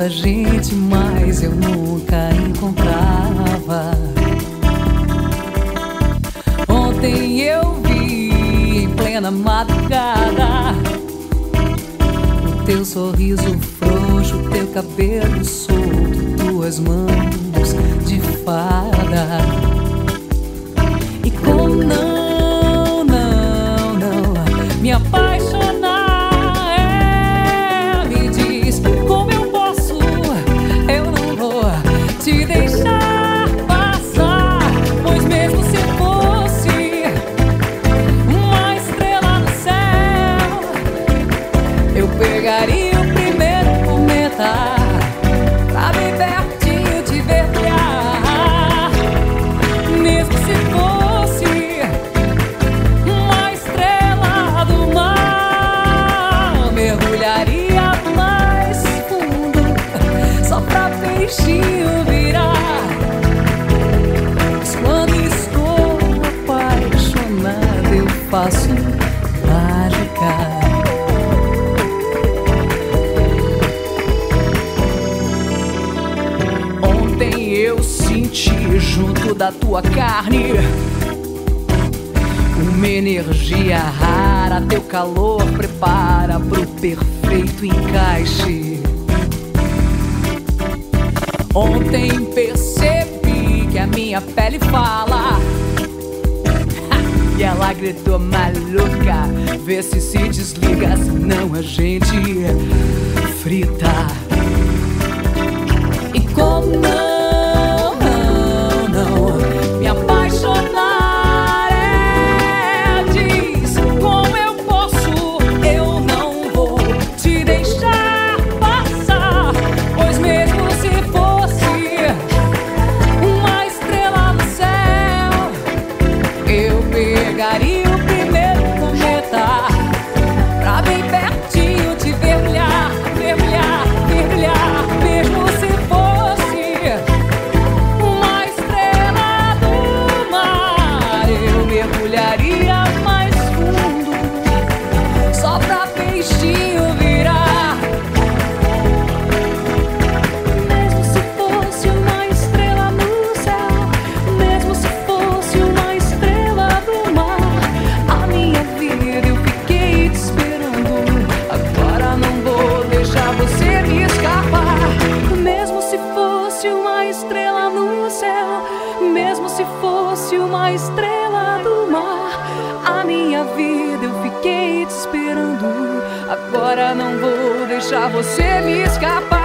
tanta gente, mas eu nunca encontrava. Ontem eu vi em plena madrugada o teu sorriso frouxo, teu cabelo solto, tuas mãos de fada. E como não me apaixonar, me diz como eu posso, eu não vou te deixar passar, pois mesmo se fosse uma estrela no céu, eu pegaria o primeiro cometa pra bem pertinho te ver brilhar. Mesmo se fosse uma estrela do mar, mergulharia mais fundo só pra peixinho virar. Mas quando estou apaixonado eu faço mágica. Eu senti junto da tua carne uma energia rara, teu calor prepara pro perfeito encaixe. Ontem percebi que a minha pele fala e ela gritou maluca, vê se desliga, senão a gente frita. E como não me apaixonar, diz como eu posso, eu não vou te deixar passar, pois mesmo se fosse uma estrela no céu, eu pegaria o primeiro cometa pra bem pertinho te ver brilhar, ver brilhar, ver brilhar. Mesmo se fosse uma estrela do mar, eu mergulharia mais fundo só pra peixinho virar. Mesmo se fosse uma estrela no céu, mesmo se fosse uma estrela do mar, a minha vida eu fiquei te esperando, agora não vou deixar você me escapar. Mesmo se fosse uma estrela no céu, mesmo se fosse uma estrela do mar, a minha vida eu fiquei te esperando, agora não vou deixar você me escapar.